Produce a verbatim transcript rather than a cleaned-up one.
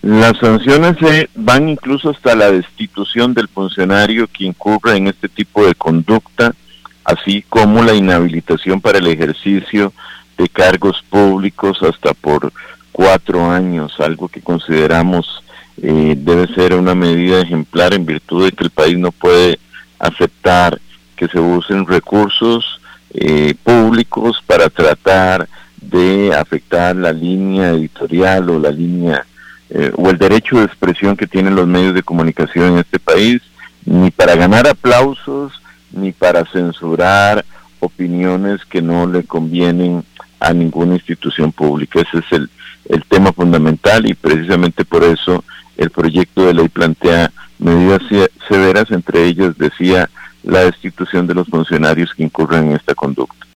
Las sanciones eh, van incluso hasta la destitución del funcionario que incurra en este tipo de conducta, así como la inhabilitación para el ejercicio de cargos públicos hasta por cuatro años, algo que consideramos eh, debe ser una medida ejemplar en virtud de que el país no puede aceptar que se usen recursos eh, públicos para tratar de afectar la línea editorial o la línea Eh, o el derecho de expresión que tienen los medios de comunicación en este país, ni para ganar aplausos, ni para censurar opiniones que no le convienen a ninguna institución pública. Ese es el, el tema fundamental, y precisamente por eso el proyecto de ley plantea medidas severas, entre ellas, decía, la destitución de los funcionarios que incurren en esta conducta.